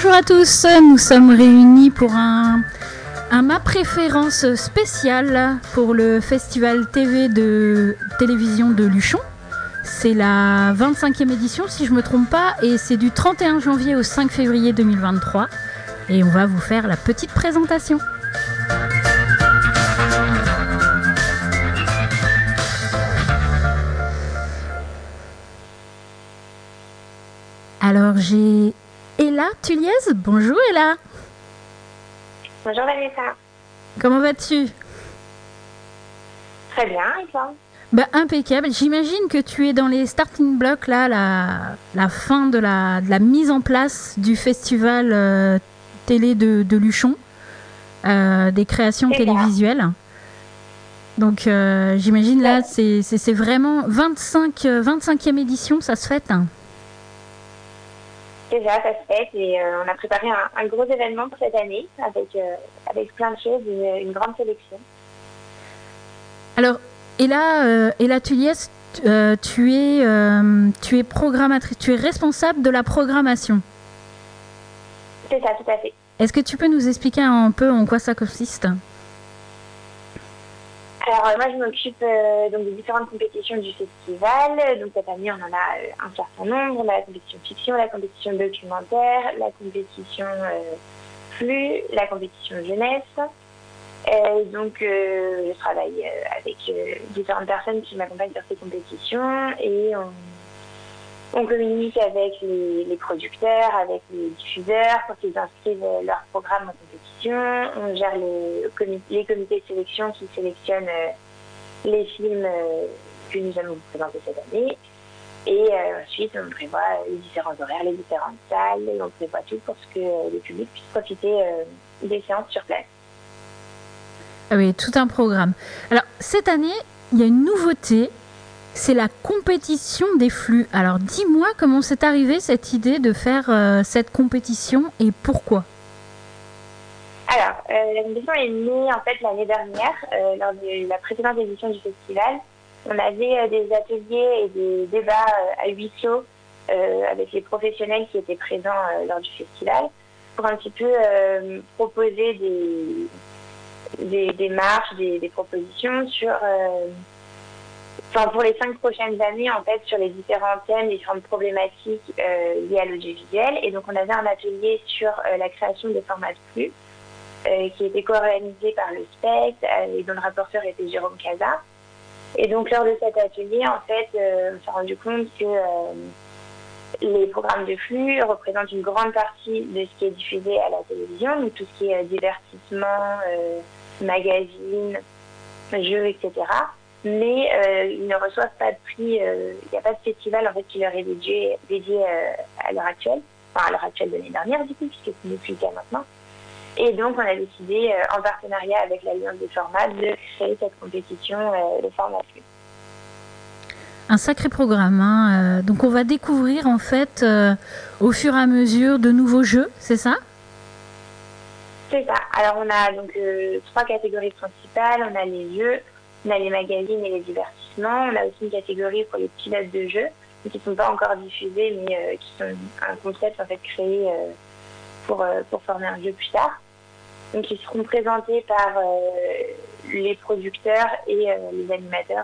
Bonjour à tous, nous sommes réunis pour un ma préférence spéciale pour le festival TV de télévision de Luchon. C'est la 25e édition si je ne me trompe pas et c'est du 31 janvier au 5 février 2023 et on va vous faire la petite présentation. Alors j'ai Ella Tulliez. Bonjour Ella. Bonjour Vanessa. Comment vas-tu? Très bien, et toi? Impeccable. J'imagine que tu es dans les starting blocks, là, la fin de la mise en place du festival télé de Luchon, des créations télévisuelles. Donc j'imagine là, c'est vraiment 25e édition, ça se fête. Déjà, ça se fait et on a préparé un gros événement pour cette année avec plein de choses et une grande sélection. Alors, Ella Tulliez, tu es programmatrice, tu es responsable de la programmation. C'est ça, tout à fait. Est-ce que tu peux nous expliquer un peu en quoi ça consiste ? Alors moi je m'occupe donc des différentes compétitions du festival. Donc cette année on en a un certain nombre. On a la compétition fiction, la compétition documentaire, la compétition flux, la compétition jeunesse. Donc je travaille avec différentes personnes qui m'accompagnent sur ces compétitions et on communique avec les producteurs, avec les diffuseurs pour qu'ils inscrivent leur programme en compétition. On gère les comités de sélection qui sélectionnent les films que nous allons vous présenter cette année. Et ensuite, on prévoit les différents horaires, les différentes salles, et on prévoit tout pour que le public puisse profiter des séances sur place. Ah oui, tout un programme. Alors, cette année, il y a une nouveauté. C'est la compétition des flux. Alors, dis-moi comment c'est arrivé cette idée de faire cette compétition et pourquoi? Alors, la compétition est née en fait l'année dernière, lors de la précédente édition du festival. On avait des ateliers et des débats à huis clos avec les professionnels qui étaient présents lors du festival pour un petit peu proposer des démarches, des propositions sur... pour les 5 prochaines années, en fait, sur les différents thèmes, les différentes problématiques liées à l'audiovisuel. Et donc, on avait un atelier sur la création des formats de flux qui était co-organisé par le SPECT et dont le rapporteur était Jérôme Casa. Et donc, lors de cet atelier, en fait, on s'est rendu compte que les programmes de flux représentent une grande partie de ce qui est diffusé à la télévision, donc tout ce qui est divertissement, magazines, jeux, etc., mais ils ne reçoivent pas de prix, il n'y a pas de festival en fait qui leur est dédié à l'heure actuelle, enfin à l'heure actuelle de l'année dernière du coup, puisque ce n'est plus le cas maintenant. Et donc on a décidé, en partenariat avec l'Alliance des formats, de créer cette compétition, le format flux. Un sacré programme, hein. Donc on va découvrir en fait au fur et à mesure de nouveaux jeux, c'est ça ? C'est ça. Alors on a donc 3 catégories principales, on a les jeux, on a les magazines et les divertissements. On a aussi une catégorie pour les pilotes de jeux, qui ne sont pas encore diffusés, mais qui sont un concept en fait créé pour former un jeu plus tard. Donc ils seront présentés par les producteurs et les animateurs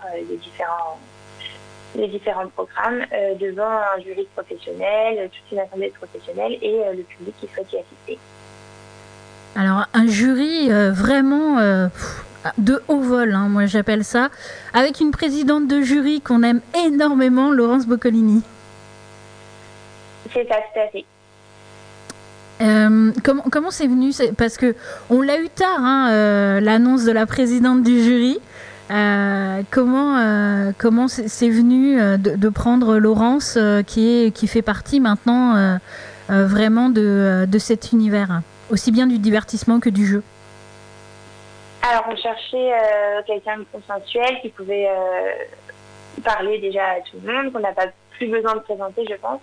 des différents programmes devant un jury de professionnels, toute une assemblée de professionnels et le public qui souhaite y assister. Alors un jury vraiment... de haut vol, hein, moi j'appelle ça, avec une présidente de jury qu'on aime énormément, Laurence Boccolini. C'est ça, tout à fait. Comment c'est venu? Parce que on l'a eu tard, hein, l'annonce de la présidente du jury. Comment c'est venu de prendre Laurence, qui fait partie maintenant vraiment de cet univers, aussi bien du divertissement que du jeu? Alors, on cherchait quelqu'un de consensuel qui pouvait parler déjà à tout le monde, qu'on n'a pas plus besoin de présenter, je pense.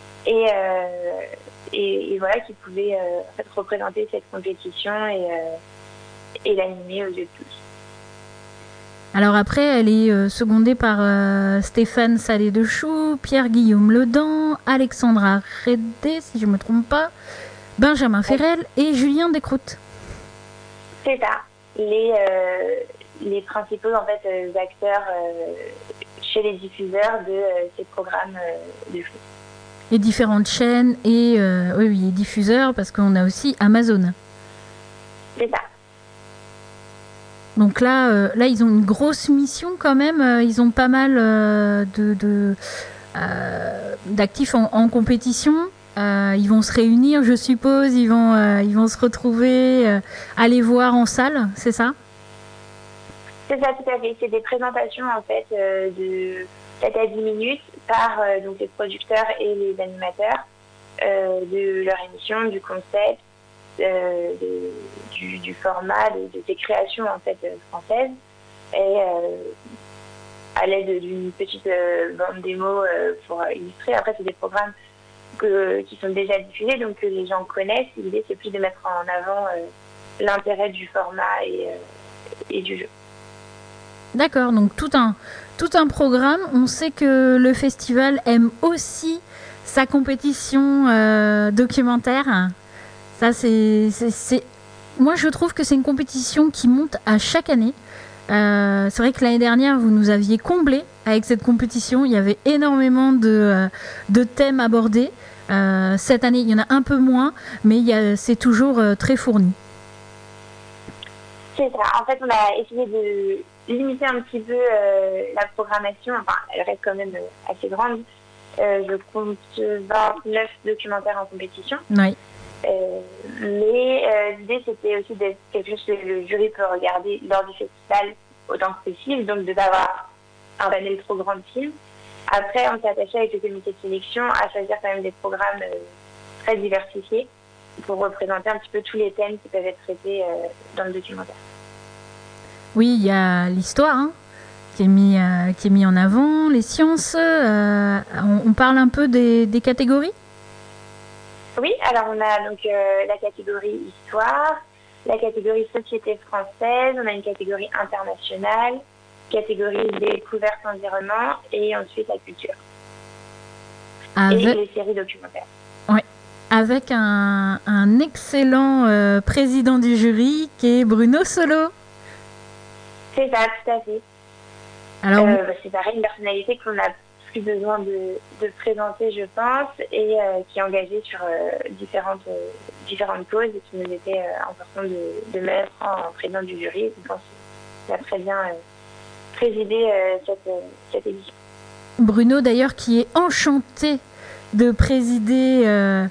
Et voilà, qui pouvait en fait, représenter cette compétition et l'animer aux yeux de tous. Alors après, elle est secondée par Stéphane Salé-Dechoux, Pierre-Guillaume Ledan, Alexandra Redé, si je ne me trompe pas, Benjamin Ferrel et Julien Descroutes. C'est ça. Les principaux en fait, acteurs chez les diffuseurs de ces programmes de foot. Les différentes chaînes et oui, les diffuseurs, parce qu'on a aussi Amazon. C'est ça. Donc là, ils ont une grosse mission quand même. Ils ont pas mal d'actifs en compétition. Ils vont se réunir, je suppose. Ils vont se retrouver, aller voir en salle, c'est ça? C'est ça, tout à fait. C'est des présentations en fait de 7 à 10 minutes par donc les producteurs et les animateurs de leur émission, du concept, du format, de ces créations en fait françaises, et à l'aide d'une petite bande démo pour illustrer. Après, c'est des programmes qui sont déjà diffusés, donc que les gens connaissent. L'idée, c'est plus de mettre en avant l'intérêt du format et du jeu. D'accord, donc tout un programme. On sait que le festival aime aussi sa compétition documentaire. Ça, moi, je trouve que c'est une compétition qui monte à chaque année. C'est vrai que l'année dernière, vous nous aviez comblé avec cette compétition. Il y avait énormément de thèmes abordés. Cette année, il y en a un peu moins, mais c'est toujours très fourni. C'est ça. En fait, on a essayé de limiter un petit peu la programmation. Enfin, elle reste quand même assez grande. Je compte 29 documentaires en compétition. Oui. Mais l'idée, c'était aussi d'être quelque chose que le jury peut regarder lors du festival autant que possible, donc de ne pas avoir un panel trop grand de films. Après, on s'est attaché avec le comité de sélection à choisir quand même des programmes très diversifiés pour représenter un petit peu tous les thèmes qui peuvent être traités dans le documentaire. Oui, il y a l'histoire qui est mis en avant, les sciences. On parle un peu des catégories. Oui, alors on a donc la catégorie histoire, la catégorie société française, on a une catégorie internationale, catégorie découverte environnement et ensuite la culture. Et les séries documentaires. Oui, avec un excellent président du jury qui est Bruno Solo. C'est ça, tout à fait. Alors, c'est pareil, une personnalité qu'on a plus besoin de présenter, je pense, et qui est engagée sur différentes causes et qui nous était important de mettre en président du jury. Je pense qu'il a très bien présidé cette édition. Bruno, d'ailleurs, qui est enchanté de présider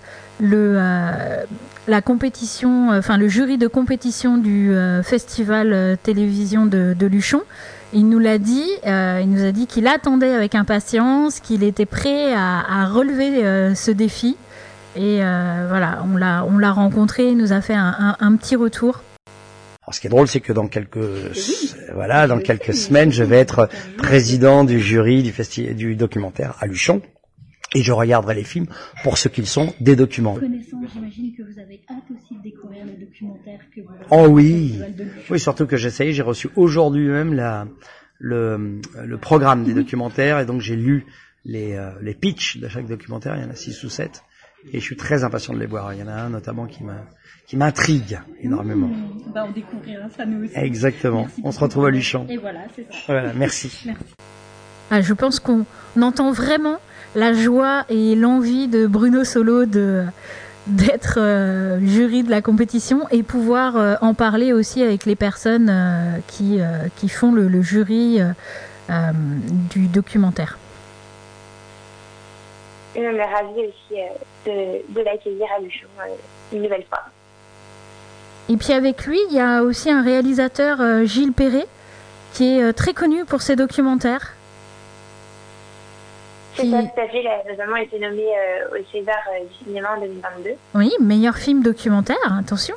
la compétition, enfin le jury de compétition du festival télévision de Luchon. Il nous l'a dit, il nous a dit qu'il attendait avec impatience, qu'il était prêt à relever ce défi. Et voilà, on l'a rencontré, il nous a fait un petit retour. Alors, ce qui est drôle, c'est que dans quelques semaines, je vais être président du jury du documentaire à Luchon. Et je regarderai les films pour ce qu'ils sont, des documents. Connaissant, j'imagine que vous avez hâte aussi de découvrir les documentaires que vous... Oh oui, oui, surtout que j'ai reçu aujourd'hui même le programme des documentaires, et donc j'ai lu les pitchs de chaque documentaire. Il y en a 6 ou 7, et je suis très impatient de les voir. Il y en a un notamment qui m'intrigue énormément. On découvrira ça nous aussi. Exactement. Merci. On se retrouve à Luchon. Et voilà, c'est ça. Voilà, merci. Je pense qu'on entend vraiment la joie et l'envie de Bruno Solo d'être jury de la compétition et pouvoir en parler aussi avec les personnes qui font le jury du documentaire. Et on est ravis aussi de l'accueillir à Luchon une nouvelle fois. Et puis avec lui, il y a aussi un réalisateur, Gilles Perret, qui est très connu pour ses documentaires. C'est ça, tout à fait. Il a notamment été nommé au César du cinéma en 2022. Oui, meilleur film documentaire, attention.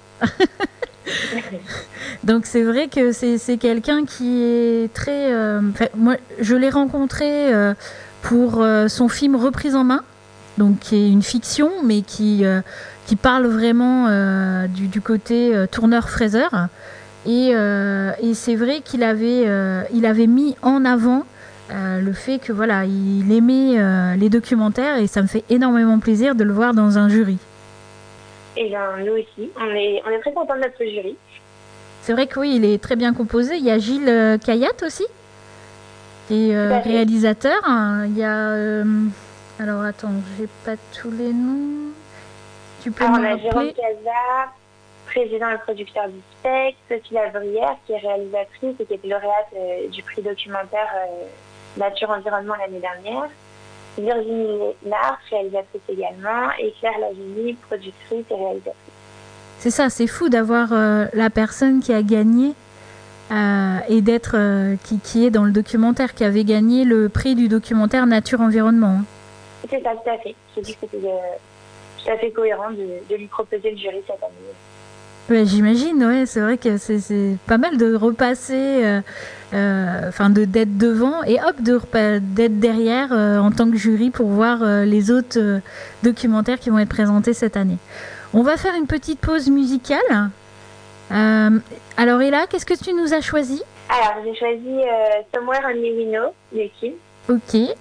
Donc c'est vrai que c'est quelqu'un qui est très... moi, je l'ai rencontré pour son film Reprise en main, donc qui est une fiction, mais qui parle vraiment du côté tourneur-fraiseur. Et c'est vrai qu'il avait mis en avant le fait que voilà, il aimait les documentaires, et ça me fait énormément plaisir de le voir dans un jury. Et bien, nous aussi, on est très contents de notre jury. C'est vrai que oui, il est très bien composé. Il y a Gilles Caillat aussi, qui est réalisateur. Il y a... alors attends, j'ai pas tous les noms. Tu peux me rappeler? Jérôme Cazard, président et producteur du SPEC, Sophie Lavrière, qui est réalisatrice et qui était lauréate du prix documentaire Nature-Environnement l'année dernière. Virginie Lars, réalisatrice également, et Claire Lavigny, productrice et réalisatrice. C'est ça, c'est fou d'avoir la personne qui a gagné et d'être qui est dans le documentaire, qui avait gagné le prix du documentaire Nature-Environnement. C'est ça, tout à fait. J'ai dit que c'était tout à fait cohérent de lui proposer le jury cette année. Ouais, j'imagine, ouais, c'est vrai que c'est pas mal de repasser, d'être devant et hop, d'être derrière en tant que jury pour voir les autres documentaires qui vont être présentés cette année. On va faire une petite pause musicale. Alors Ella, qu'est-ce que tu nous as choisi? Alors, j'ai choisi Somewhere Only We Know, de Kim. Ok.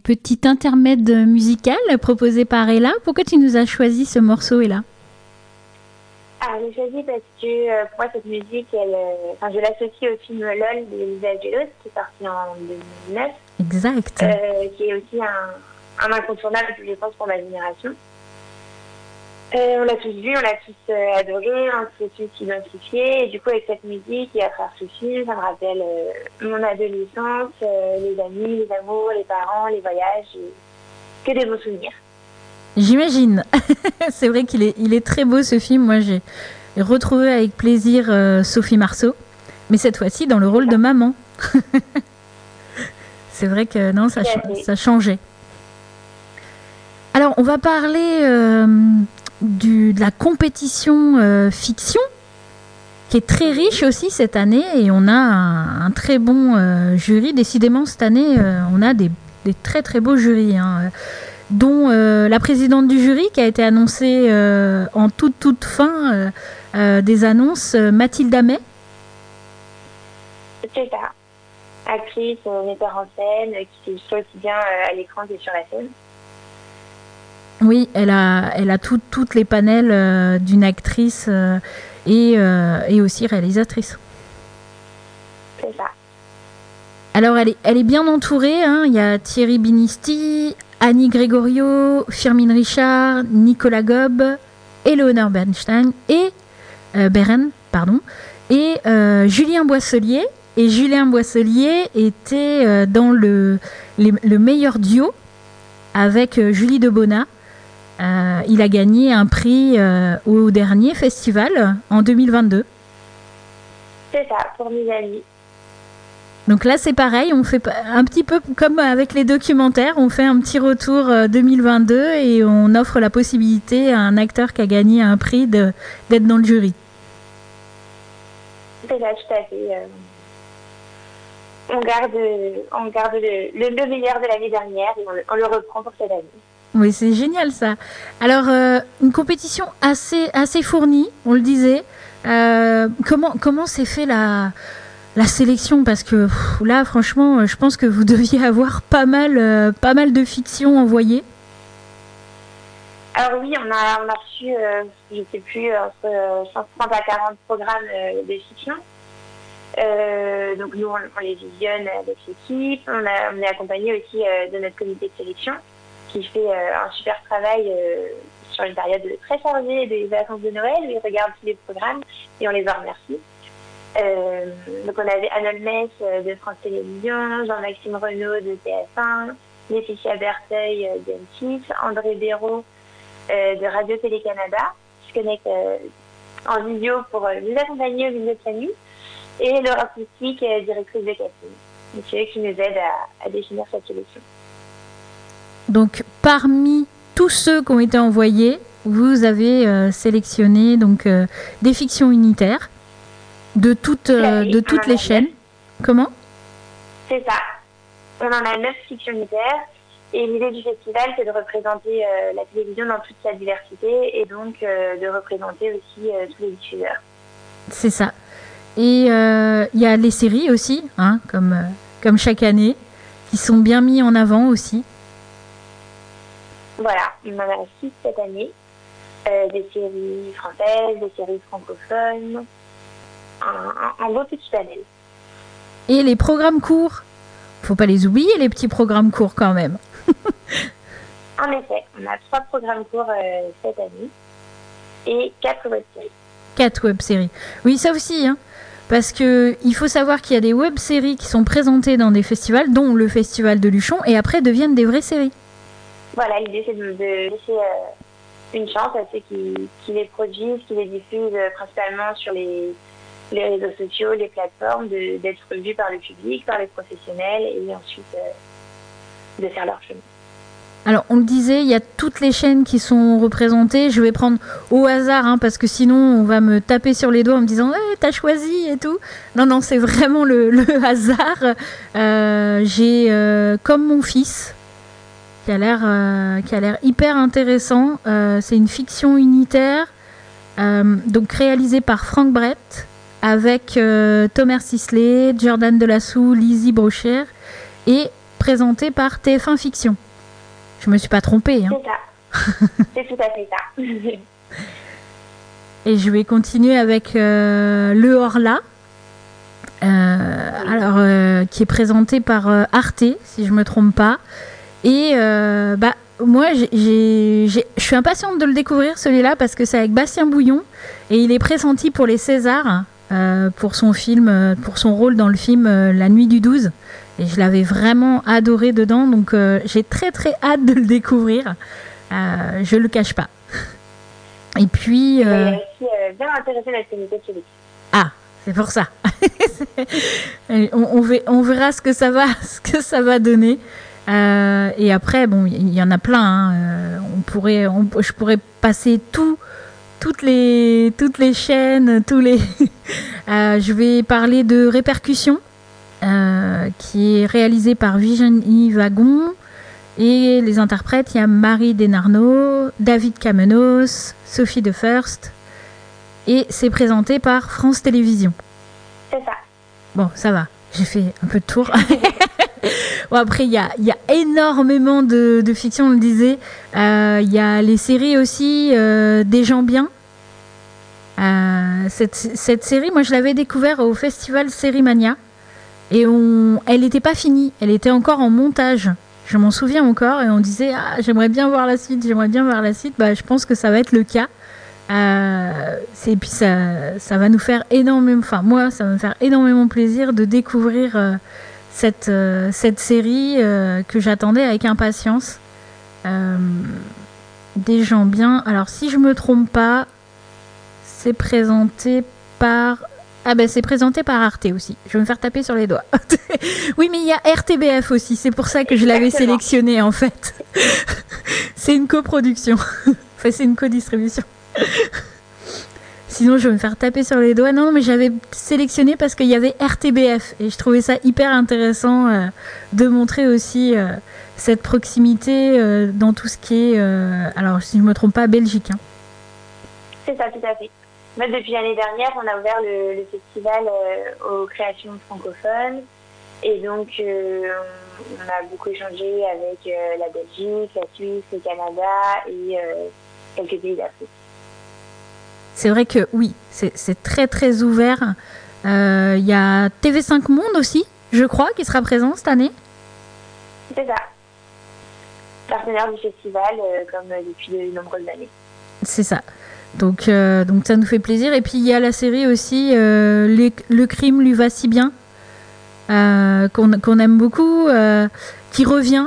petit intermède musical proposé par Ella. Pourquoi tu nous as choisi ce morceau, Ella? Alors, j'ai choisi parce que pour moi, cette musique, je l'associe au film LOL de Lisa Angelos, qui est sorti en 2009. Exact. Qui est aussi un incontournable, je pense, pour ma génération. On l'a tous vu, on l'a tous adoré, on s'est tous identifiés. Et du coup, avec cette musique et à travers ce film, ça me rappelle mon adolescence, les amis, les amours, les parents, les voyages, que des beaux souvenirs. J'imagine. C'est vrai qu'il est très beau ce film. Moi, j'ai retrouvé avec plaisir Sophie Marceau, mais cette fois-ci dans le rôle de maman. C'est vrai que non, ça changeait. Alors, on va parler de la compétition fiction, qui est très riche aussi cette année, et on a un très bon jury. Décidément, cette année, on a des très très beaux jurys, dont la présidente du jury qui a été annoncée en toute fin des annonces, Mathilde Amet. C'est ça. Actrice, metteur en scène, qui s'illustre aussi bien à l'écran que sur la scène. Oui, elle a toutes les panels d'une actrice et aussi réalisatrice. C'est ça. Alors, elle est bien entourée. Il y a Thierry Binisti, Annie Gregorio, Firmin Richard, Nicolas Gob, Éléonore Bernstein et Julien Boisselier. Et Julien Boisselier était dans le meilleur duo avec Julie Debona. Il a gagné un prix au dernier festival en 2022. C'est ça, pour mes amis. Donc là, c'est pareil, on fait un petit peu comme avec les documentaires, on fait un petit retour 2022 et on offre la possibilité à un acteur qui a gagné un prix d'être dans le jury. C'est ça, tout à fait. On garde le meilleur de l'année dernière et on le reprend pour cette année. Oui, c'est génial ça. Alors, une compétition assez fournie, on le disait. Comment s'est fait la sélection? Parce que là, franchement, je pense que vous deviez avoir pas mal de fiction envoyées. Alors oui, on a reçu, je ne sais plus, entre 130 à 40 programmes de fiction. Donc nous, on les visionne avec l'équipe. On est accompagné aussi de notre comité de sélection qui fait un super travail sur une période très chargée des vacances de Noël. Ils regardent tous les programmes et on les en remercie. Donc on avait Anne Olmès de France Télévisions, Jean-Maxime Renaud de TF1, Laetitia Berteuil de M6, André Béraud de Radio Télé-Canada, qui se connecte en visio pour nous accompagner au milieu de sa nuit, et Laura Poustic, directrice de casting. Donc c'est eux qui nous aident à définir cette sélection. Donc parmi tous ceux qui ont été envoyés, vous avez sélectionné donc des fictions unitaires de toutes les chaînes. 9. Comment? C'est ça. On en a 9 fictions unitaires. Et l'idée du festival, c'est de représenter la télévision dans toute sa diversité et donc de représenter aussi tous les diffuseurs. C'est ça. Et il y a les séries aussi, comme chaque année, qui sont bien mis en avant aussi. Voilà, on en a 6 cette année. Des séries françaises, des séries francophones. Un beau petit panel. Et les programmes courts, faut pas les oublier, les petits programmes courts quand même. En effet, on a 3 programmes courts cette année et 4 web-séries. 4 web-séries. Oui, ça aussi, parce que il faut savoir qu'il y a des web-séries qui sont présentées dans des festivals, dont le festival de Luchon, et après deviennent des vraies séries. Voilà, l'idée c'est de laisser une chance à ceux qui les produisent, qui les diffusent principalement sur les réseaux sociaux, les plateformes, d'être vus par le public, par les professionnels et ensuite de faire leur chemin. Alors, on le disait, il y a toutes les chaînes qui sont représentées. Je vais prendre au hasard, parce que sinon, on va me taper sur les doigts en me disant hey, « t'as choisi » et tout. Non, c'est vraiment le hasard. J'ai Comme mon fils, qui a l'air hyper intéressant. C'est une fiction unitaire, donc réalisée par Franck Brett, avec Thomas Sisley, Jordan Delassou, Lizzie Brochère et présenté par TF1 Fiction. Je me suis pas trompée. Hein. C'est ça. C'est tout à fait ça. Et je vais continuer avec Le Horla. Alors, qui est présenté par Arte, si je me trompe pas. Et moi, je suis impatiente de le découvrir, celui-là, parce que c'est avec Bastien Bouillon. Et il est pressenti pour les Césars, pour son film, pour son rôle dans le film La Nuit du 12. Et je l'avais vraiment adoré dedans, donc j'ai très très hâte de le découvrir. Je le cache pas. Et puis... Il est aussi bien intéressé la communauté de Félix. Ah, c'est pour ça. on verra ce que ça va donner. Et après, bon, il y en a plein. Hein. Je pourrais passer toutes les chaînes, je vais parler de Répercussions, qui est réalisé par Virginie Wagon. Et les interprètes, il y a Marie Desnarnaud, David Kamenos, Sophie De First. Et c'est présenté par France Télévisions. C'est ça. Bon, ça va. J'ai fait un peu de tour. Bon, après, il y a énormément de fiction, on le disait. Il y a les séries aussi, Des gens bien. Cette série, moi, je l'avais découvert au festival Sérimania. Et elle n'était pas finie. Elle était encore en montage. Je m'en souviens encore. Et on disait, j'aimerais bien voir la suite. Bah, je pense que ça va être le cas. Et puis ça va nous faire énormément, enfin moi ça va me faire énormément plaisir de découvrir cette série que j'attendais avec impatience. Des gens bien. Alors si je me trompe pas, c'est présenté par c'est présenté par Arte aussi. Je vais me faire taper sur les doigts. Oui, mais il y a RTBF aussi. C'est pour ça que je l'avais sélectionné en fait. C'est une coproduction. Enfin, c'est une codistribution. Sinon je vais me faire taper sur les doigts. Non, mais j'avais sélectionné parce qu'il y avait RTBF et je trouvais ça hyper intéressant de montrer aussi cette proximité dans tout ce qui est alors si je me trompe pas belgique. Hein. C'est ça, tout à fait. Mais depuis l'année dernière, on a ouvert le festival aux créations francophones et donc on a beaucoup échangé avec la Belgique, la Suisse, le Canada et quelques pays d'Afrique. C'est vrai que oui, c'est très très ouvert. Il y a TV5 Monde aussi, je crois, qui sera présent cette année. C'est ça. Partenaire du festival, comme depuis de nombreuses années. C'est ça. Donc ça nous fait plaisir. Et puis il y a la série aussi, Le crime lui va si bien, qu'on aime beaucoup, qui revient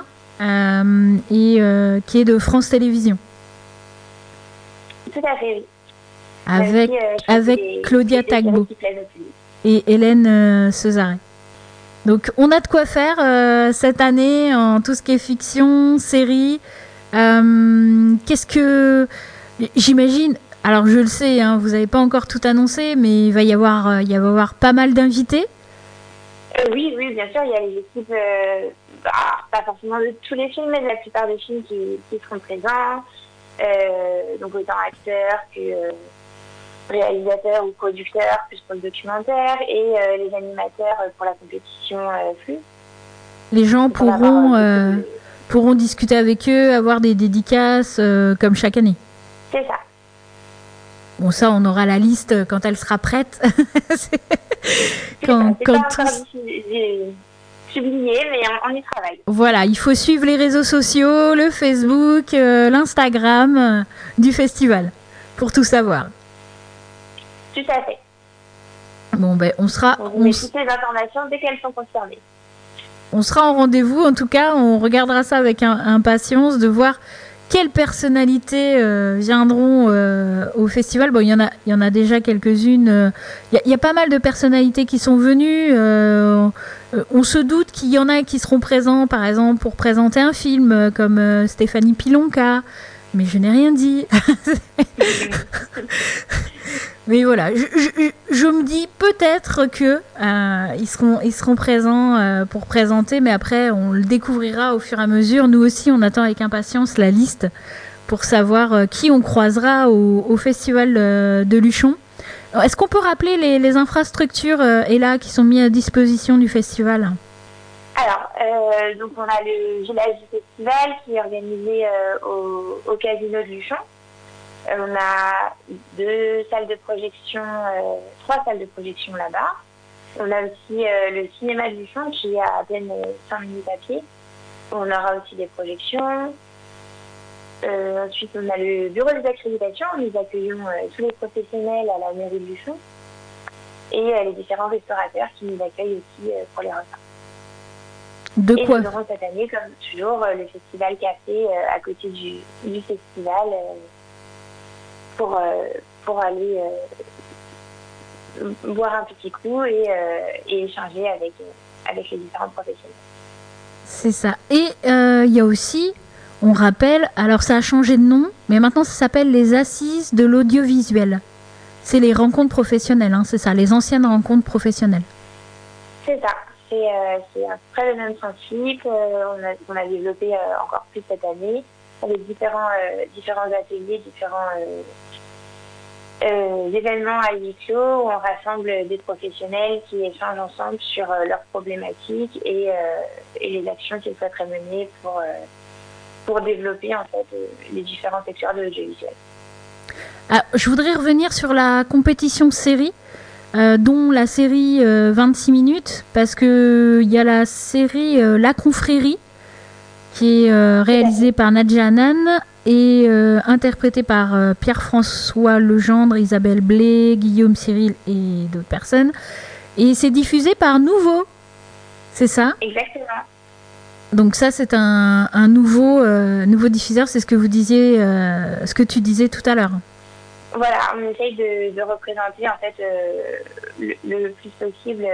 et qui est de France Télévisions. Tout à fait, oui. Avec Claudia Tagbo et Hélène Cesare. Donc on a de quoi faire cette année en tout ce qui est fiction, série. Qu'est-ce que... J'imagine, alors je le sais, hein, vous n'avez pas encore tout annoncé, mais il va y avoir pas mal d'invités. Oui, bien sûr, il y a les équipes, pas forcément de tous les films, mais de la plupart des films qui seront présents. Donc autant acteurs que réalisateurs ou producteurs, plus pour le documentaire, et les animateurs pour la compétition flux. Les gens pourront discuter avec eux, avoir des dédicaces comme chaque année. C'est ça. Bon, ça, on aura la liste quand elle sera prête. Quand publié, mais on y travaille. Voilà, il faut suivre les réseaux sociaux, le Facebook, l'Instagram du festival, pour tout savoir. Tout à fait. Bon, on sera... On met toutes les informations dès qu'elles sont confirmées. On sera en rendez-vous, en tout cas, on regardera ça avec impatience de voir quelles personnalités viendront au festival. Bon, il y en a déjà quelques-unes. Il y a pas mal de personnalités qui sont venues. On se doute qu'il y en a qui seront présents, par exemple, pour présenter un film, comme Stéphanie Pilonka. Mais je n'ai rien dit. Mais voilà, je me dis peut-être que ils seront présents pour présenter, mais après on le découvrira au fur et à mesure. Nous aussi, on attend avec impatience la liste pour savoir qui on croisera au festival de Luchon. Est-ce qu'on peut rappeler les infrastructures qui sont mises à disposition du festival ? Alors, Donc on a le village du festival qui est organisé au casino de Luchon. On a 3 salles de projection là-bas. On a aussi le cinéma de Luchon qui est à peine 5 minutes à pied. On aura aussi des projections. Ensuite, on a le bureau des accréditations. Nous accueillons tous les professionnels à la mairie de Luchon et les différents restaurateurs qui nous accueillent aussi pour les repas. De quoi? Et nous aurons cette année, comme toujours, le festival café à côté du festival pour aller boire un petit coup et échanger avec les différents professionnels. C'est ça. Et il y a aussi, on rappelle, alors ça a changé de nom, mais maintenant ça s'appelle les Assises de l'audiovisuel. C'est les rencontres professionnelles, hein, c'est ça, les anciennes rencontres professionnelles. C'est ça. C'est à peu près le même principe. On a développé encore plus cette année avec différents ateliers, différents événements à huis clos où on rassemble des professionnels qui échangent ensemble sur leurs problématiques et les actions qu'ils souhaiteraient mener pour développer en fait les différents secteurs de l'audiovisuel. Je voudrais revenir sur la compétition série. Dont la série 26 minutes, parce que il y a la série La Confrérie, qui est réalisée par Nadja Hanan et interprétée par Pierre-François Legendre, Isabelle Blé, Guillaume Cyril et d'autres personnes. Et c'est diffusé par Nouveau, c'est ça? Exactement. Donc ça, c'est un nouveau diffuseur, c'est ce que vous disiez, ce que tu disais tout à l'heure. Voilà, on essaye de représenter en fait le plus possible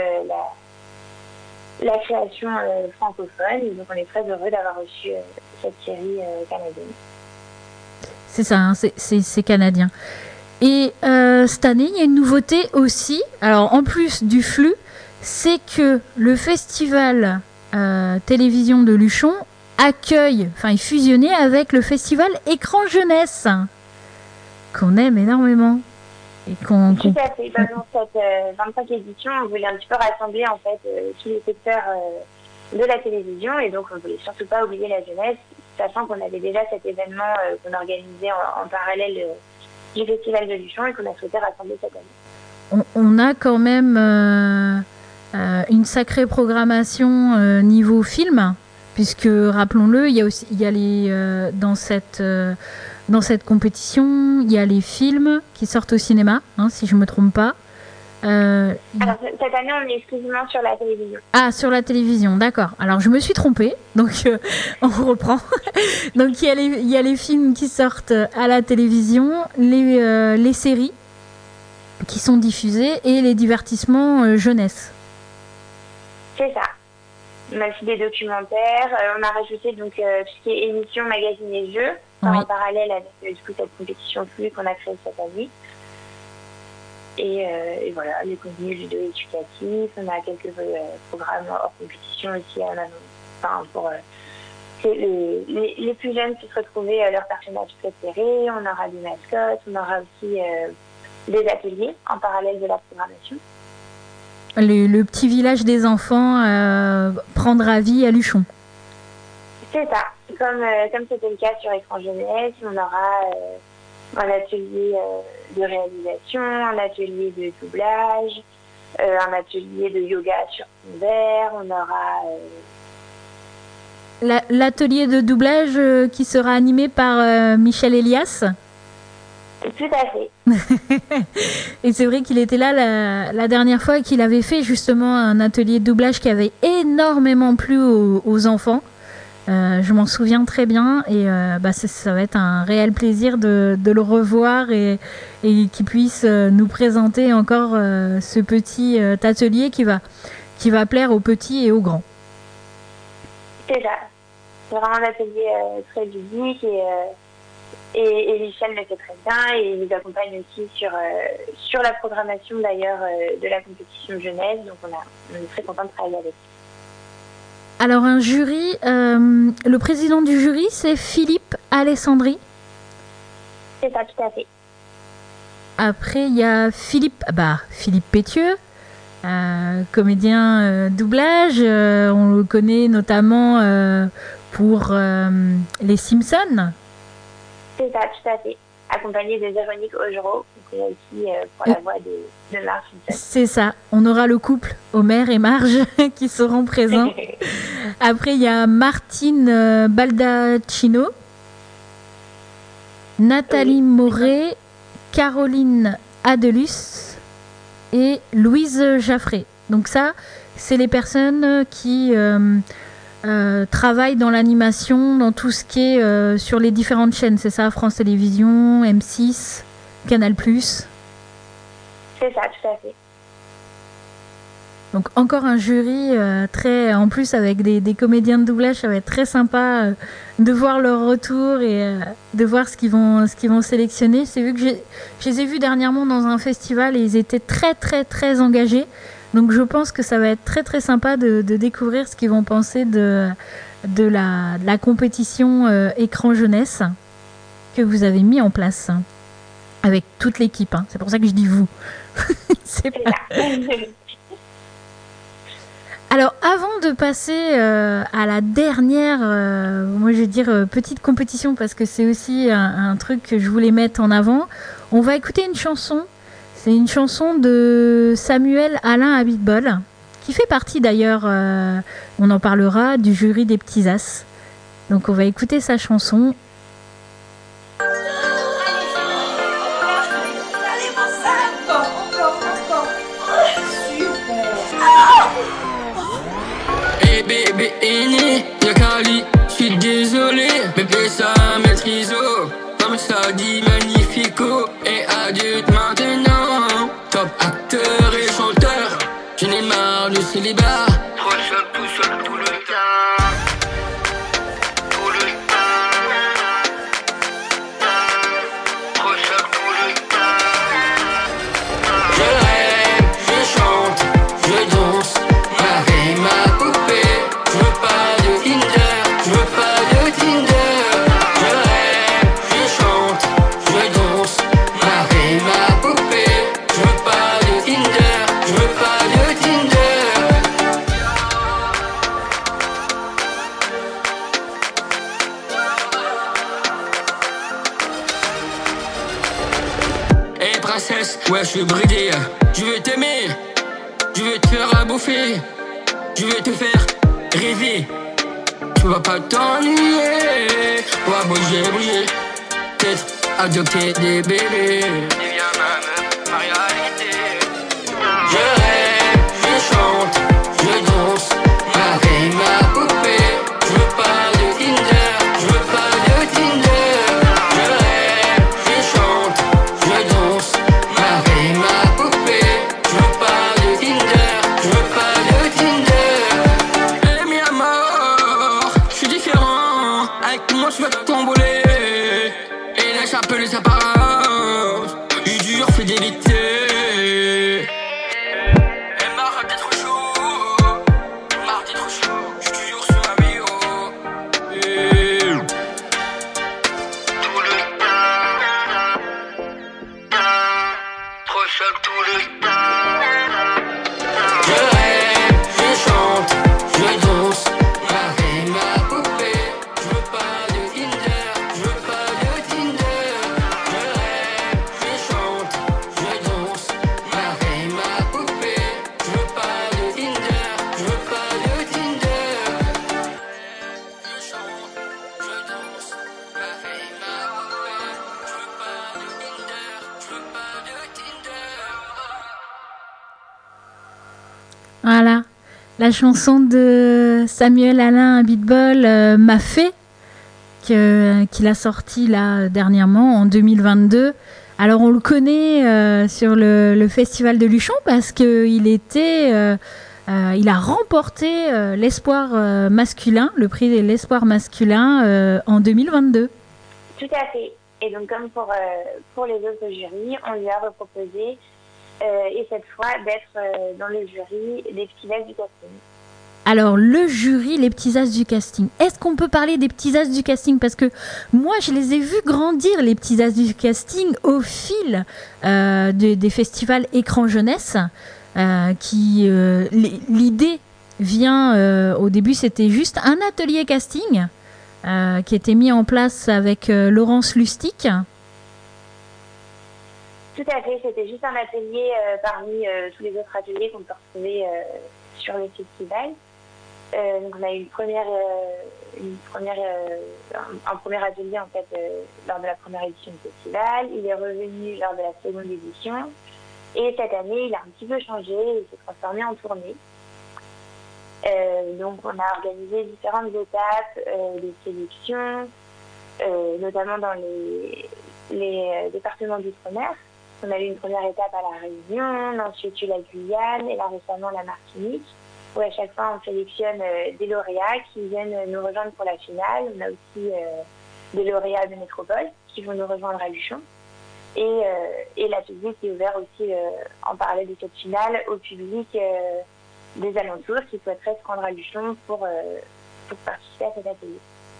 la création francophone. Donc on est très heureux d'avoir reçu cette série canadienne. C'est ça, hein, c'est canadien. Et cette année, il y a une nouveauté aussi. Alors en plus du flux, c'est que le festival télévision de Luchon est fusionné avec le festival Écran Jeunesse, qu'on aime énormément. Et Tout à fait. Dans cette 25e édition, on voulait un petit peu rassembler en fait tous les secteurs de la télévision et donc on ne voulait surtout pas oublier la jeunesse, sachant qu'on avait déjà cet événement qu'on organisait en parallèle du Festival de Luchon et qu'on a souhaité rassembler cette année. On a quand même une sacrée programmation niveau film, puisque rappelons-le, il y a les dans cette compétition, il y a les films qui sortent au cinéma, hein, si je me trompe pas. Alors cette année, on est exclusivement sur la télévision. Ah, sur la télévision, d'accord. Alors je me suis trompée, donc on reprend. Donc il y a les films qui sortent à la télévision, les séries qui sont diffusées et les divertissements jeunesse. C'est ça. On a aussi des documentaires. On a rajouté donc tout ce qui est émissions, magazines et jeux, en parallèle avec cette compétition flux qu'on a créée cette année. Et voilà, les contenus vidéo-éducatifs. On a quelques programmes hors compétition aussi pour les plus jeunes puissent retrouver leurs personnages préférés. On aura des mascottes. On aura aussi des ateliers en parallèle de la programmation. Le petit village des enfants prendra vie à Luchon. C'est ça. Comme c'était le cas sur Écran Jeunesse, on aura un atelier de réalisation, un atelier de doublage, un atelier de yoga sur fond vert, on aura... L'atelier de doublage qui sera animé par Michel Elias. Tout à fait. Et c'est vrai qu'il était là la dernière fois et qu'il avait fait justement un atelier de doublage qui avait énormément plu aux enfants. Je m'en souviens très bien et ça va être un réel plaisir de le revoir et qu'il puisse nous présenter encore ce petit atelier qui va plaire aux petits et aux grands. C'est ça. C'est vraiment un atelier très ludique et Michel le fait très bien et il nous accompagne aussi sur la programmation d'ailleurs de la compétition jeunesse, donc on est très content de travailler avec lui. Alors un jury, le président du jury c'est Philippe Alessandri. C'est ça, tout à fait. Après il y a Philippe Pétieux, comédien doublage. On le connaît notamment pour Les Simpsons. C'est ça, tout à fait. Accompagné de Véronique Augereau, qui est aussi pour la voix de Marge Simpson. C'est ça. On aura le couple Homer et Marge qui seront présents. Après, il y a Martine Baldacchino, Nathalie Moret, Caroline Adelus et Louise Jaffré. Donc ça, c'est les personnes qui travaillent dans l'animation, dans tout ce qui est sur les différentes chaînes. C'est ça, France Télévisions, M6, Canal+. C'est ça, tout à fait. Donc encore un jury très, en plus avec des comédiens de doublage, ça va être très sympa de voir leur retour et de voir ce qu'ils vont sélectionner. C'est vu que je les ai vus dernièrement dans un festival et ils étaient très très très engagés. Donc je pense que ça va être très très sympa de découvrir ce qu'ils vont penser de la compétition écran jeunesse que vous avez mis en place avec toute l'équipe. C'est pour ça que je dis vous. C'est pas... Alors, avant de passer à la dernière, moi je vais dire petite compétition parce que c'est aussi un truc que je voulais mettre en avant, on va écouter une chanson. C'est une chanson de Samuel Alain Abitbol, qui fait partie d'ailleurs, on en parlera, du jury des Petits As. Donc on va écouter sa chanson. Bébé aîné, y'a Cali, j'suis désolé. Bébé ça maîtrise, comme ça dit magnifico. Et adulte maintenant, top acteur et chanteur. J'en ai marre du célibat. Trop seul tout le temps. Tout le temps. Trop seul tout le temps. Je rêve, je chante, je danse. Ma poupée. Je veux pas de Tinder, je veux pas de Tinder. Je rêve, je chante, je danse, ma poupée. Je veux pas de Tinder, je veux pas de Tinder. Hey princesse, ouais je suis bridé. Je veux t'aimer, je veux te faire bouffer, je veux te faire rêver, tu vas pas t'ennuyer. Ouais, bouger, peut-être adopter des bébés. Deviens ma réalité. Je rêve, je chante, je danse, ma poupée. Je veux pas de Tinder, je veux pas de Tinder. Je rêve, je chante, je danse, ma poupée. Je veux pas de Tinder, je veux pas de Tinder. Je veux t'emboler et laisse un peu les apparences. Du dur fidélité. Et marre d'être chaud, j'suis toujours sur ma bio. Tout le temps, trop seul tout le temps. Je rêve, je chante, je danse, ma poupée. Je veux pas de Tinder, je veux pas de Tinder. Je rêve, je chante, je danse, ma poupée. Je veux pas de Tinder, je veux pas de Tinder. Je chante, je danse, ma poupée. Je veux pas de Tinder, je veux pas de Tinder. Voilà, la chanson de Samuel Alain Abitbol, M'a fait, qu'il a sorti là dernièrement en 2022. Alors on le connaît sur le festival de Luchon parce qu'il il a remporté l'espoir masculin, le prix de l'espoir masculin en 2022. Tout à fait. Et donc comme pour les autres jurys, on lui a reproposé et cette fois d'être dans le jury des Petits As du casting. Alors, le jury, les Petits As du casting. Est-ce qu'on peut parler des Petits As du casting? Parce que moi, je les ai vus grandir, les Petits As du casting, au fil des festivals écran jeunesse. L'idée vient, au début c'était juste un atelier casting qui était mis en place avec Laurence Lustig. Tout à fait, c'était juste un atelier parmi tous les autres ateliers qu'on peut retrouver sur le festival. Donc on a eu un premier atelier en fait lors de la première édition du festival. Il est revenu lors de la seconde édition et cette année il a un petit peu changé, il s'est transformé en tournée. Donc on a organisé différentes étapes de sélection, notamment dans les départements d'outre-mer. On a eu une première étape à La Réunion, ensuite la Guyane et là récemment la Martinique, où à chaque fois on sélectionne des lauréats qui viennent nous rejoindre pour la finale. On a aussi des lauréats de métropole qui vont nous rejoindre à Luchon. Et l'atelier qui est ouvert aussi en parallèle de cette finale au public des alentours qui souhaiteraient se rendre à Luchon pour participer à cet atelier.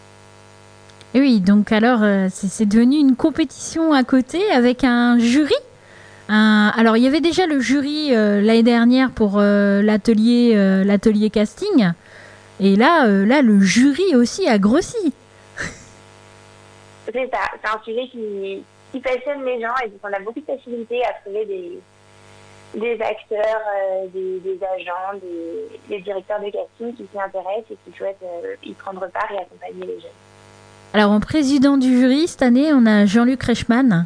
Et oui, donc alors c'est devenu une compétition à côté avec un jury. Alors il y avait déjà le jury l'année dernière pour l'atelier casting, et là le jury aussi a grossi. C'est ça, c'est un sujet qui passionne les gens et donc on a beaucoup de facilité à trouver des acteurs, des agents, des directeurs de casting qui s'y intéressent et qui souhaitent y prendre part et accompagner les jeunes. Alors en président du jury cette année on a Jean-Luc Reichmann.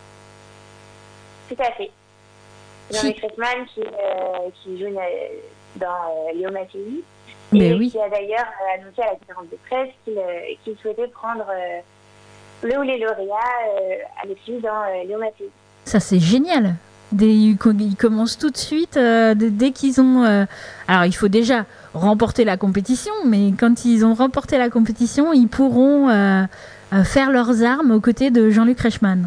Tout à fait. Jean-Luc Reichmann qui joue dans Léo Mattei et qui a d'ailleurs annoncé à la conférence de presse qu'il souhaitait prendre le ou les lauréats avec lui dans Léo Mattei. Ça c'est génial. Ils commencent tout de suite dès qu'ils ont... alors il faut déjà remporter la compétition, mais quand ils ont remporté la compétition, ils pourront faire leurs armes aux côtés de Jean-Luc Reichmann.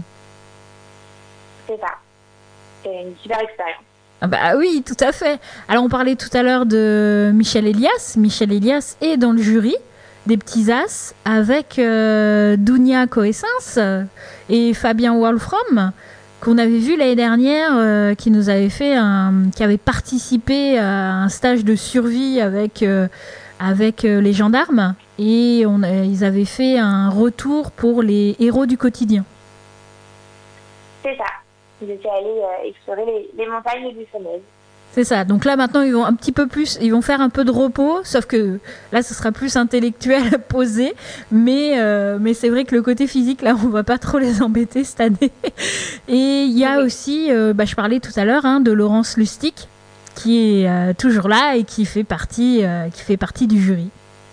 C'est ça. C'est une super expérience. Ah bah oui, tout à fait. Alors on parlait tout à l'heure de Michel Elias. Michel Elias est dans le jury des Petits As avec Dounia Coessens et Fabien Wolfram, qu'on avait vu l'année dernière, qui avait participé à un stage de survie avec les gendarmes, et ils avaient fait un retour pour les héros du quotidien. C'est ça. Ils étaient allés explorer les montagnes du Fenez. C'est ça. Donc là maintenant ils vont faire un peu de repos, sauf que là ce sera plus intellectuel, posé, mais c'est vrai que le côté physique là on va pas trop les embêter cette année. Et il y a aussi, je parlais tout à l'heure de Laurence Lustig qui est toujours là et qui fait partie du jury.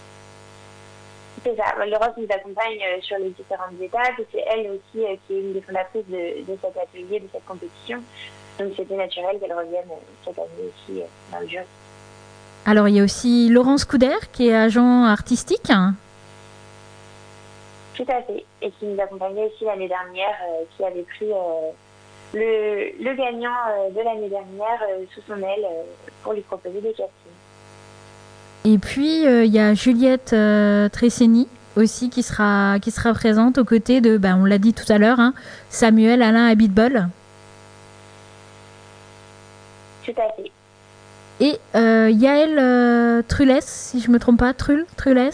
C'est ça. Laurence nous accompagne sur les différentes étapes et c'est elle aussi qui est une des fondatrices de cet atelier, de cette compétition. Donc c'était naturel qu'elle revienne cette année aussi dans le jury. Alors il y a aussi Laurence Couder qui est agent artistique. Tout à fait. Et qui nous accompagnait aussi l'année dernière, qui avait pris le gagnant de l'année dernière sous son aile pour lui proposer des castings. Et puis il y a Juliette Tresseni aussi qui sera présente aux côtés de, on l'a dit tout à l'heure, Samuel Alain Abitbol. Tout à fait. Et Yael Trulles, si je me trompe pas, Trulles,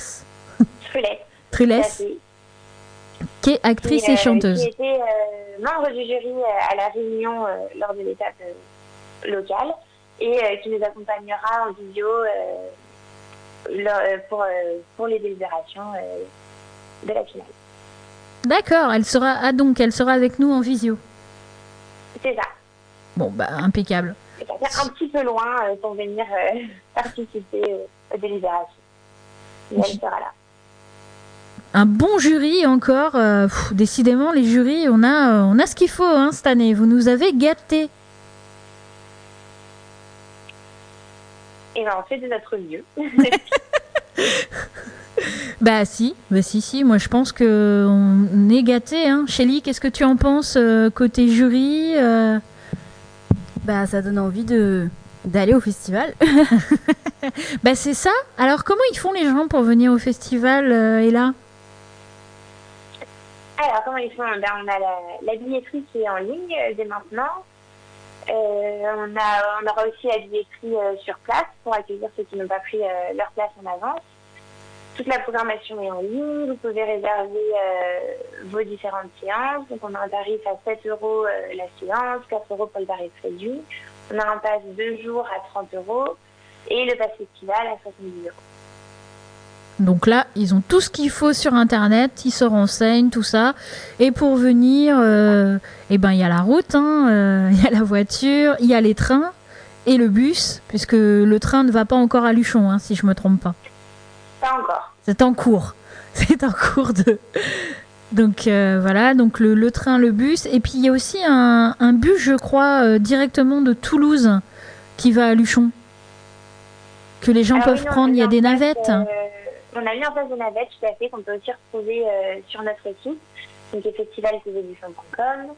qui est actrice et chanteuse. Qui était membre du jury à La Réunion lors de l'étape locale et qui nous accompagnera en visio pour les délibérations de la finale. D'accord, elle sera avec nous en visio. C'est ça. Bon, impeccable. Ça fait un petit peu loin pour venir participer aux délibérations. Mais elle sera là. Un bon jury encore. Décidément, les jurys, on a ce qu'il faut cette année. Vous nous avez gâtés. Et on fait de notre mieux. Si. Moi, je pense qu'on est gâtés. Shelly, qu'est-ce que tu en penses côté jury Ça donne envie d'aller au festival. C'est ça. Alors, comment ils font les gens pour venir au festival, Ella ? Alors, comment ils font ? On a la billetterie qui est en ligne dès maintenant. on aura aussi la billetterie sur place pour accueillir ceux qui n'ont pas pris leur place en avance. Toute la programmation est en ligne. Vous pouvez réserver vos différentes séances. Donc, on a un tarif à 7 € la séance, 4 € pour le tarif réduit. On a un pass 2 jours à 30 € et le pass festival à 70 €. Donc là, ils ont tout ce qu'il faut sur Internet, ils se renseignent, tout ça. Et pour venir, il y a la route, il y a la voiture, il y a les trains et le bus, puisque le train ne va pas encore à Luchon, si je me trompe pas. Pas encore. C'est en cours. C'est en cours de... Donc voilà, donc le train, le bus. Et puis il y a aussi un bus, je crois, directement de Toulouse qui va à Luchon. Que les gens peuvent prendre, il y a des navettes. On a mis en place des navettes, tout à fait, qu'on peut aussi retrouver sur notre site, donc festivaltv-luchon.com.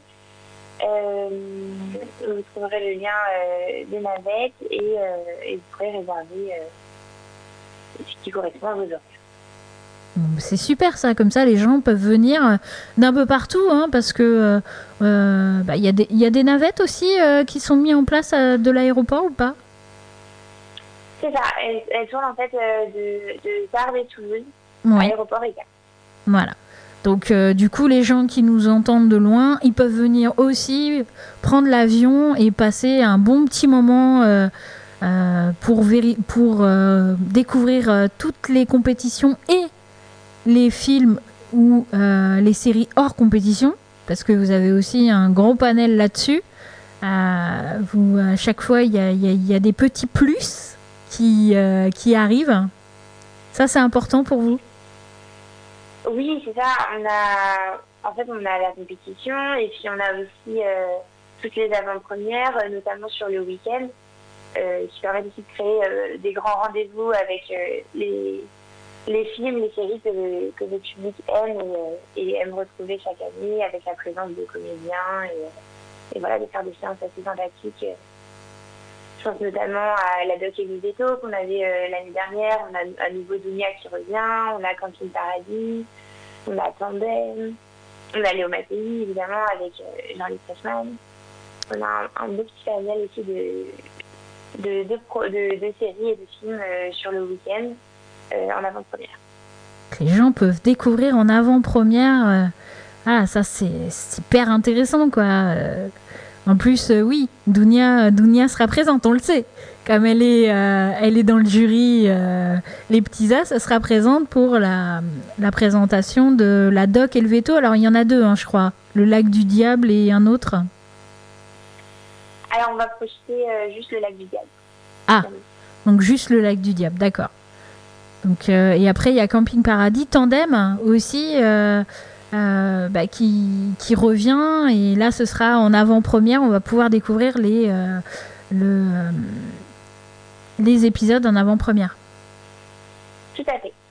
Vous trouverez le lien des navettes et vous pourrez réserver ce qui correspond à vos horaires. C'est super ça, comme ça les gens peuvent venir d'un peu partout, parce que y a des navettes aussi qui sont mises en place de l'aéroport ou pas? C'est ça, elle tourne en fait de Tarbes et Toulouse, ouais. À l'aéroport égal. Voilà. Donc du coup, les gens qui nous entendent de loin, ils peuvent venir aussi prendre l'avion et passer un bon petit moment pour découvrir toutes les compétitions et les films ou les séries hors compétition, parce que vous avez aussi un gros panel là-dessus. À chaque fois, il y a des petits plus qui arrivent. Ça, c'est important pour vous? Oui, c'est ça. On a la compétition et puis on a aussi toutes les avant-premières, notamment sur le week-end, qui permet aussi de créer des grands rendez-vous avec les films, les séries que le public aime et aime retrouver chaque année, avec la présence de comédiens et voilà, de faire des séances assez sympathiques. Je pense notamment à la Doc Elisabetto qu'on avait l'année dernière. On a à nouveau Dunia qui revient, on a Camping Paradis, on a Tandem, on a Léo Mattei évidemment avec Jean-Luc Reichmann. On a un beau petit panel aussi de séries et de films sur le week-end en avant-première. Les gens peuvent découvrir en avant-première. Ça c'est hyper intéressant quoi. En plus, oui, Dunia sera présente, on le sait. Comme elle est dans le jury Les Petits As, elle sera présente pour la présentation de la Doc et le Veto. Alors, il y en a deux, je crois. Le Lac du Diable et un autre. Alors, on va projeter juste le Lac du Diable. Ah, donc juste le Lac du Diable, d'accord. Donc, et après, il y a Camping Paradis, Tandem aussi... qui revient, et là ce sera en avant-première, on va pouvoir découvrir les épisodes en avant-première. Tout à fait.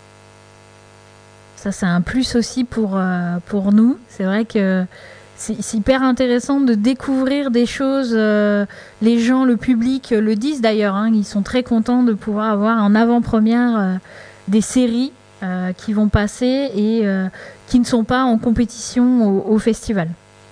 Ça c'est un plus aussi pour nous. C'est vrai que c'est hyper intéressant de découvrir des choses. Les gens, le public le disent d'ailleurs, ils sont très contents de pouvoir avoir en avant-première des séries qui vont passer et qui ne sont pas en compétition au festival.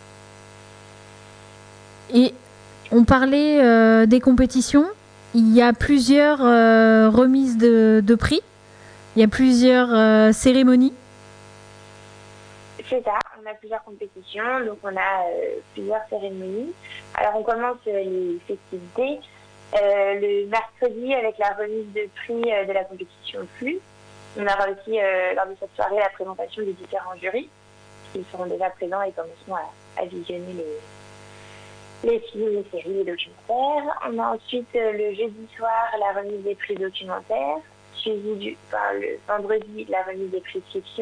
Et on parlait des compétitions. Il y a plusieurs remises de prix. Il y a plusieurs cérémonies. C'est ça, on a plusieurs compétitions, donc on a plusieurs cérémonies. Alors on commence les festivités le mercredi avec la remise de prix de la compétition Plus. On aura aussi, lors de cette soirée, la présentation des différents jurys, qui seront déjà présents et commenceront à visionner les films, les séries, les documentaires. On a ensuite, le jeudi soir, la remise des prix documentaires, suivi le vendredi, la remise des prix fiction.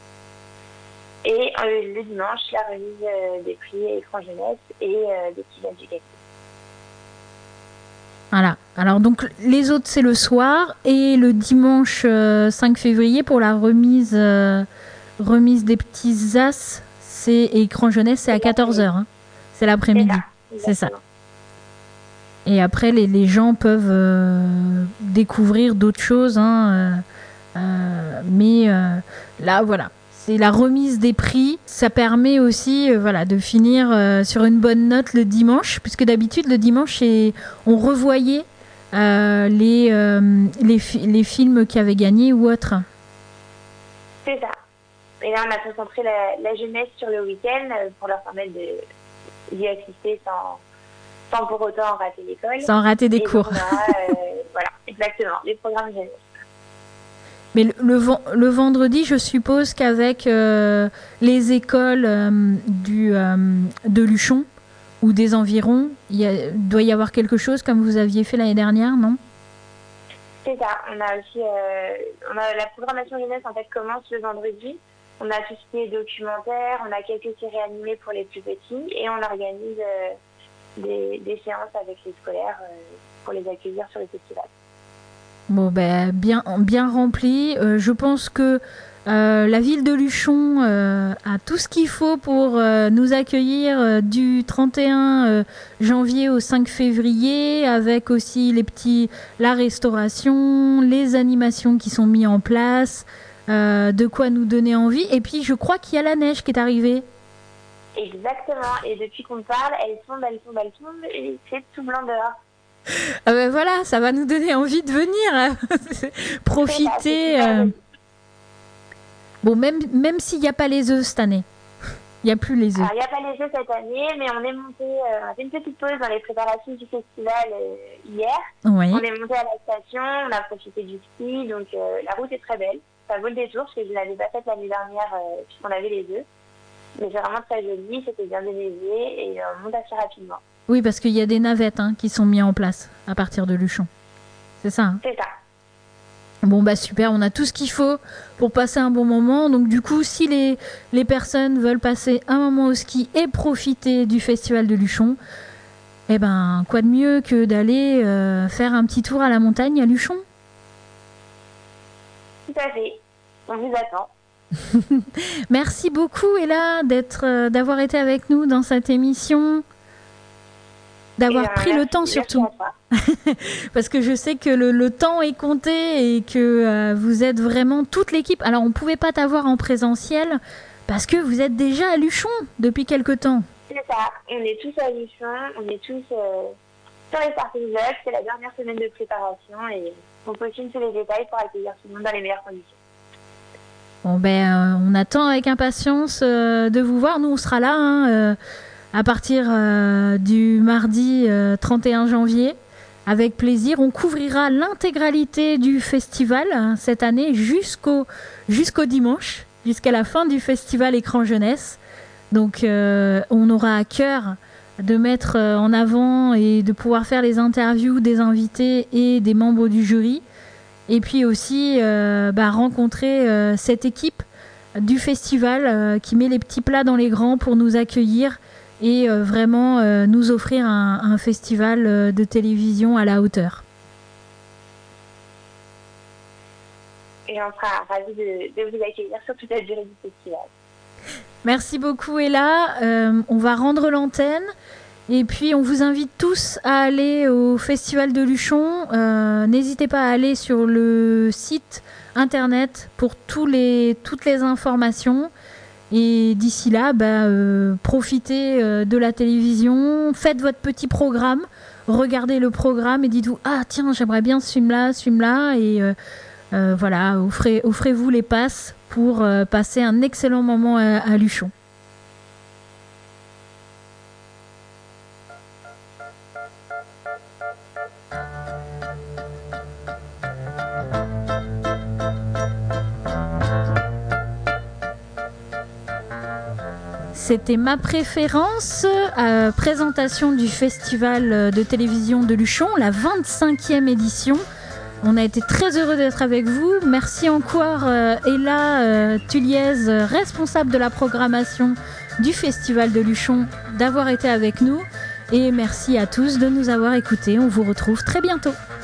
Et le dimanche, la remise des prix écran jeunesse et des petits éducatifs. Voilà. Alors donc les autres c'est le soir et le dimanche 5 février pour la remise des petits as, c'est écran jeunesse, c'est à 14h. C'est l'après-midi. C'est ça. Et après les gens peuvent découvrir d'autres choses, mais là voilà, c'est la remise des prix. Ça permet aussi de finir sur une bonne note le dimanche, puisque d'habitude le dimanche on revoyait les films qui avaient gagné ou autres. C'est ça. Et là, on a concentré la jeunesse sur le week-end pour leur permettre d'y assister sans pour autant rater l'école. Sans rater des cours. Voilà, exactement, les programmes jeunesse. Mais le vendredi, je suppose qu'avec les écoles de Luchon ou des environs, doit y avoir quelque chose comme vous aviez fait l'année dernière, non? C'est ça. On a aussi la programmation jeunesse en fait commence le vendredi. On a tout ce qui est documentaire, on a quelques séries animées pour les plus petits et on organise des séances avec les scolaires pour les accueillir sur le festival. Bon, bien rempli. Je pense que la ville de Luchon a tout ce qu'il faut pour nous accueillir du 31 janvier au 5 février, avec aussi la restauration, les animations qui sont mises en place, de quoi nous donner envie. Et puis, je crois qu'il y a la neige qui est arrivée. Exactement. Et depuis qu'on parle, elle tombe, et c'est tout blanc dehors. Voilà, ça va nous donner envie de venir profiter. Bon, même s'il n'y a pas les œufs cette année. Il n'y a plus les œufs. Alors, il n'y a pas les œufs cette année, mais on a fait une petite pause dans les préparations du festival hier. Oui. On est monté à la station, on a profité du ski, donc la route est très belle. Ça vaut le détour, parce que je ne l'avais pas faite l'année dernière, puisqu'on avait les œufs. Mais c'est vraiment très joli, c'était bien déneigé et on monte assez rapidement. Oui, parce qu'il y a des navettes qui sont mises en place à partir de Luchon. C'est ça, hein? C'est ça. Bon, super, on a tout ce qu'il faut pour passer un bon moment. Donc du coup, si les personnes veulent passer un moment au ski et profiter du festival de Luchon, quoi de mieux que d'aller faire un petit tour à la montagne à Luchon? Tout à fait. On vous attend. Merci beaucoup, Ella, d'avoir été avec nous dans cette émission. D'avoir pris le temps surtout. Parce que je sais que le temps est compté et que vous êtes vraiment toute l'équipe. Alors on ne pouvait pas t'avoir en présentiel parce que vous êtes déjà à Luchon depuis quelque temps. C'est ça, on est tous à Luchon, on est tous sur les starting blocks, c'est la dernière semaine de préparation et on postule tous les détails pour accueillir tout le monde dans les meilleures conditions. Bon on attend avec impatience de vous voir. Nous on sera là à partir du mardi 31 janvier. Avec plaisir, on couvrira l'intégralité du festival cette année jusqu'au dimanche, jusqu'à la fin du festival Écran Jeunesse. Donc on aura à cœur de mettre en avant et de pouvoir faire les interviews des invités et des membres du jury. Et puis aussi rencontrer cette équipe du festival qui met les petits plats dans les grands pour nous accueillir et vraiment nous offrir un festival de télévision à la hauteur. Et on sera ravis de vous accueillir sur toute la durée du festival. Merci beaucoup, Ella. On va rendre l'antenne. Et puis, on vous invite tous à aller au Festival de Luchon. N'hésitez pas à aller sur le site internet pour toutes les informations. Et d'ici là, profitez de la télévision, faites votre petit programme, regardez le programme et dites-vous « Ah tiens, j'aimerais bien ce film-là » et voilà, offrez-vous les passes pour passer un excellent moment à Luchon. C'était ma préférence, présentation du festival de télévision de Luchon, la 25e édition. On a été très heureux d'être avec vous. Merci encore Ella Tulliez, responsable de la programmation du festival de Luchon, d'avoir été avec nous. Et merci à tous de nous avoir écoutés. On vous retrouve très bientôt.